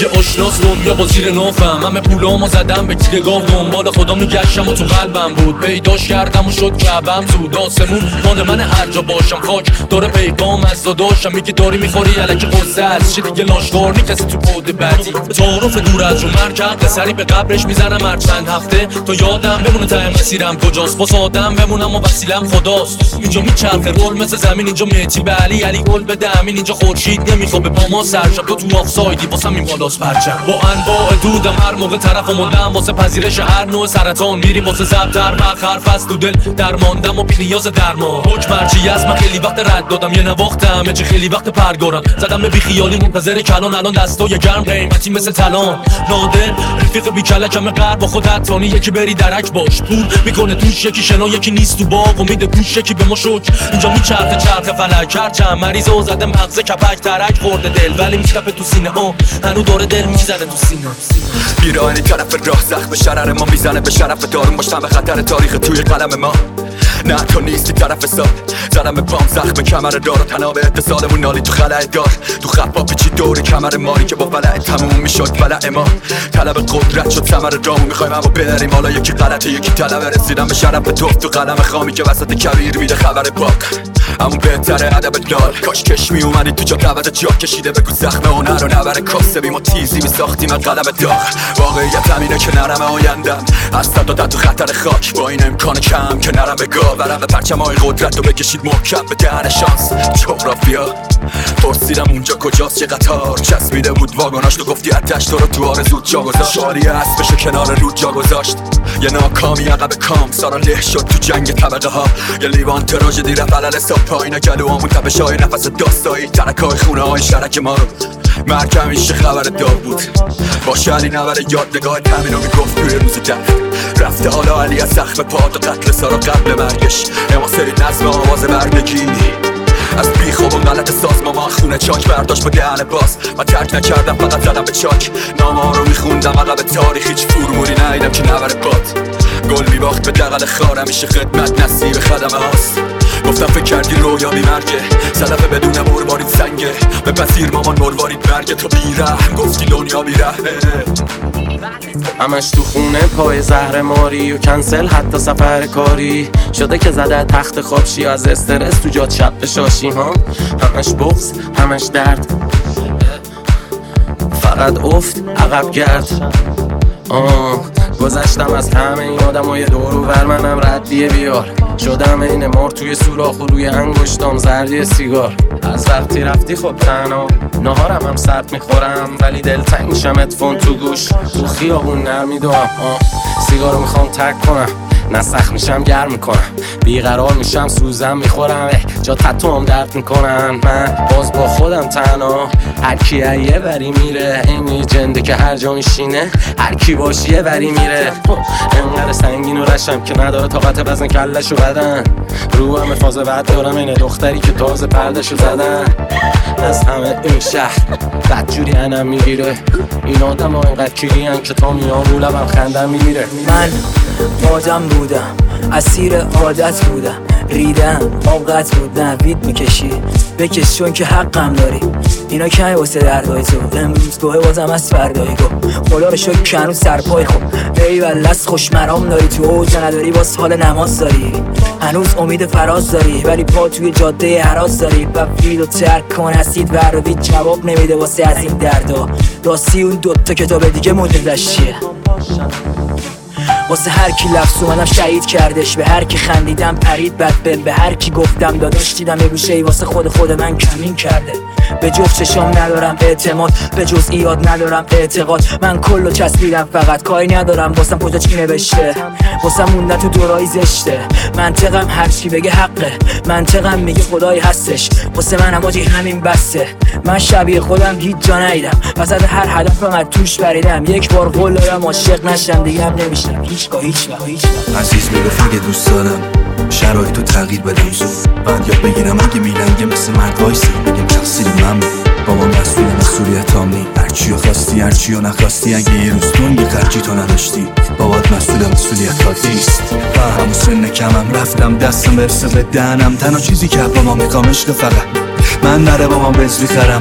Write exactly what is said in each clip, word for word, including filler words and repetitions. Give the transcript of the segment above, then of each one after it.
میگه آشناس دنیا با زیر نافم. همه پولامو زدم به تیر گاو، دنبال خدا میگشتم و تو قلبم بود، پیداش کردم و شد کعبم زود. آسمون مال من هر جا باشم، خاک داره پیغام از داداشم. میگه داری میخوری الکی قصه از چی دیگه لاشخور نی کسی تو بود بعدی. تعارف دور از رو مرکب سری به قبرش میزنم هر چند هفته تا یادم بمونه ته مسیرم کجاست. واسه آدم بمونم و وسیلم خداست. اینجا میچرخه رول مثل زمین، اینجا میتی به علی علی گل بده امین. اینجا خورشید نمیخوابه با ما سرشب، تو تو آفسایدی واسم این بالاست پرچم. با انواع دودم هر موقع طرفو موندم، واسه پذیرش هر نوع سرطان میریم واسه ضبط هر وقت حرف از تو دل درماندم و بی نیاز درمان. حکم هرچی از من خیلی وقت رد دادم، یه نواختم چه خیلی وقت پرگارم زدم به بی خیالی منتظر کلان. الان دستای گرم قیمتی مثل طلان. نادر رفیق بی کلکم غرب با خود عطانی، یکی بری درک باش پول میکنه توش، یکی شنا یکی نیست تو باغ و میده گوش، یکی به ما شک. اینجا میچرخه چرخه فلک هر چند مریض و زده مغز کپک ترک خورده دل ولی میتپه تو سینه ها هنو داره دل میزنه تو سینه. بیرانی طرف راه زخم شرر ما میزنه به شرف دارون باشتن به خطر تاریخ توی قلم ما. نه تو نیستی طرف حساب زدم به پام زخم کمر دار و تناب اتصالمون نالی تو خلع دار. تو خفا پیچی دور کمر ماری که با فلع تموم میشد فلع ما. طلب قدرت شد ثمر رامون میخوایم اما بریم حالا یکی غلطه یکی طلب رسیدم به شرف تو تو قلم خامی که وسط کبیر میده خبر پاک. همون بهتره ادب لال کاش کش می اومدی تو جا قوت جا کشیده بگو زخم هنر و نبر کاسبی ما تیزی می ساختیم از قلم داغ. واقعیت همینه که نرم آیندم از تا تو خطر خاک با این امکان کم که نرم به گاه برم به پرچمای قدرت رو بکشید محکم به دهن شانس. جغرافیا پرسیدم اونجا کجاست چه قطار چسبیده بود واگناش تو گفتی اتش تو رو تو آرزود جا گذاشت. شاری اسبشو کنار رود جا گذاشت. یه ناکامی عقب کام سارا له شد تو جنگ طبقه ها. یه لیوان تراژدی رفت علل حساب پایین گلوامون تپش‌های نفس داستایی ترکای خونه های شرک ما رو. مرگ همیشه خبر داغ بود باشه علی نبره یادگاه همینو میگفت توی روز جنگ. رفته حالا علی از سقف پاد و قتل سارا قبل مرگش. اما سری نظم آواز بردگی از بیخواب و غلط ساز ماما خونه چاک برداشت با دهن باز. من ترک نکردم فقط زدم به چاک نامه رو میخوندم عقب تاریخ هیچ فرمولی ندیدم که نبره باد. گل میباخت به دقل خار همیشه خدمت نصیب خدمه هاست. گفتم فکر کردی رویا بی مرگه صدفه بدون مروارید سنگه به پذیر مامان مروارید مرگه تو بیرحم گفتی دنیا بیرحمه. همش تو خونه پای زهر ماری و کنسل حتی سفر کاری شده که زده تخت خوابشی از استرس تو جات شب بشاشی ها. همش بغض همش درد فقط افت عقب گرد. آه گذشتم از همه این آدم های دور و ور منم ردیه بیار شدم این مار توی سوراخ و روی انگشتام زردی سیگار. از وقتی رفتی خب تنها نهارم هم سرد میخورم ولی دلتنگ میشم ادفون تو گوش تو خیابون نرمیدوام. سیگارو میخوام ترک کنم نسخ میشم گرم میکنم بیقرار میشم سوزم میخورم جا تتوام درد میکنن. من باز با خودم تنها هر کی یه وری میره اینی جنده که هر جا میشینه هر کی باش یه وری میره. انقدر سنگین و رشم که نداره طاقت وزن کلشو بدن رو همه فاز بعد دارم اینه دختری که تازه پردشو زدن. از همه این شهر بدجوری انم میگیره این آدم ها اینقدر کیرین که تا میان رو لبم خندم میگیره. من آدم بودم اسیر عادت بودم ریدم آقت بود نه وید میکشی بکش چون که حقم داری اینا کمی واسه دردای تو امروز گوه بازم از فردایی گو خدا رو شکر که هنوز سرپای خوب ای ولس خوش مرام داری تو اوج نداری باز حال نماز داری هنوز امید فراز داری ولی پا توی جاده هراز داری و ویدو ترک کن هستید وردید جواب نمیده واسه از این دردا راستی اون دوتا کتاب دیگه معجزش چیه واسه هر کی لفظ اومدم شهید کردش به هر کی خندیدم پرید بدبل به هر کی گفتم داداش دیدم یه گوشه‌ای واسه خود خود من کمین کرده به جز چشام ندارم اعتماد به جز ایاد ندارم اعتقاد من کلو چسبیدم فقط کاری ندارم واسم کجا چی نوشته واسم موندن تو دورایی زشته منطقم هر چی بگه حقه منطقم میگه خدایی هستش واسه من هم آجی همین بسته من شبیه خودم هیچ جا ندیدم وسط هر هدفم از توش پریدم یک بار قول دادم عاشق نشم دیگه هم نمیشم هیچگاه هیچ وقت هیچ وقت عزیز میگفت اگه دوست دارم شرایط رو تغییر بدم زود بعد یاد بگیرم اگه میلنگه مثل مرد وایسی بگم تقصیر من بابا مسئول مسئولیتام نی هرچی رو خواستی هرچی رو نخواستی اگه یه روز دنگی خرجی تو نداشتی بابات مسئول مسئولیتات نیست و همون سن کمم رفتم دستم برسه به دهنم تنها چیزی که با ما میخوام عشق فقط من نره با ما بزوی خرم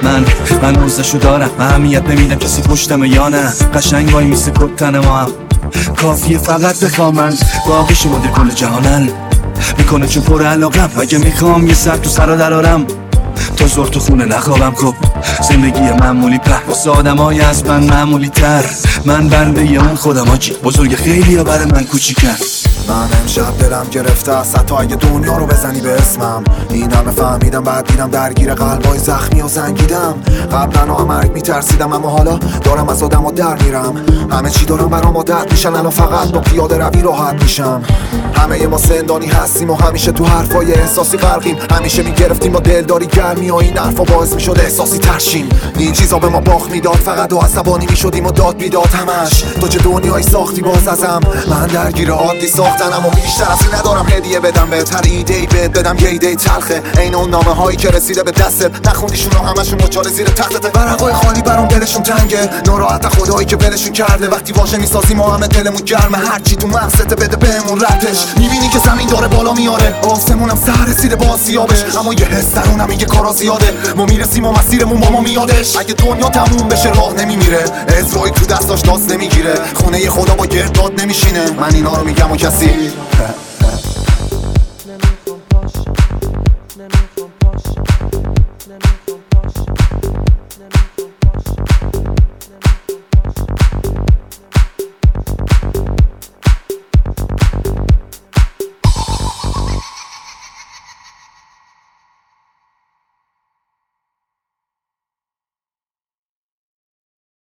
من من روزشو دارم، اهمیت نمیدم کسی پشتمه یا نه. قشنگ وای میسه کتن ما هم کافیه فقط بخوام، من باقی شده کل جهانن میکنه چون پر علاقم. اگه میخوام یه سر تو سرا درارم تا زور تو خونه نخوابم. خب زندگی معمولی په واسه آدمای از من معمولی تر. من بنده اون خودم آجی، بزرگ خیلی ها برای من کوچیکن. من امشب دلم گرفته است حتی اگه دنیا رو بزنی به اسمم. این همه فهمیدم بعد دیدم درگیر قلبای زخمی و زنگیدم. قبلا و مرگ میترسیدم اما حالا دارم از آدم و در میرم. همه چی دارم برام عادت میشن، الان فقط با پیاده روی راحت میشم. همه ما زندانی هستیم و همیشه تو حرفای احساسی غرقیم. همیشه میگرفتیم با دلداری گرمی و این حرفا باعث میشد احساسی ترشیم. این چیزا به ما باخت میداد، فقط و عصبانی میشدیم و داد بیداد همش. تو چه دنیایی ساختی باز ازم، من درگیر عادی ساختنم و بیشتر از این ندارم هدیه بدم بهتر ایده‌ای بهت بدم یه ایده تلخه. عین اون نامه هایی که رسیده به دستت نخوندیشون و همشون مچاله زیر تختت. ورقای خالی برام دلشون تنگه، ناراحت خدایی که ولشون کرده. وقتی واژه میسازیم و همه دلمون گرمه، هرچی تو مغزت بده بهمون ردش. میبینی که زمین داره بالا میاره، آسمونم سر رسیده با سیابش. اما یه حس درونم میگه کارا زیاده، ما میرسیم و مسیرمون با ما میادش. اگه دنیا تموم بشه راه نمیمیره، عزرایی تو دستاش ناز نمیگیره، خونه خدا با گرداد نمیشینه. من اینا رو میگم و کسی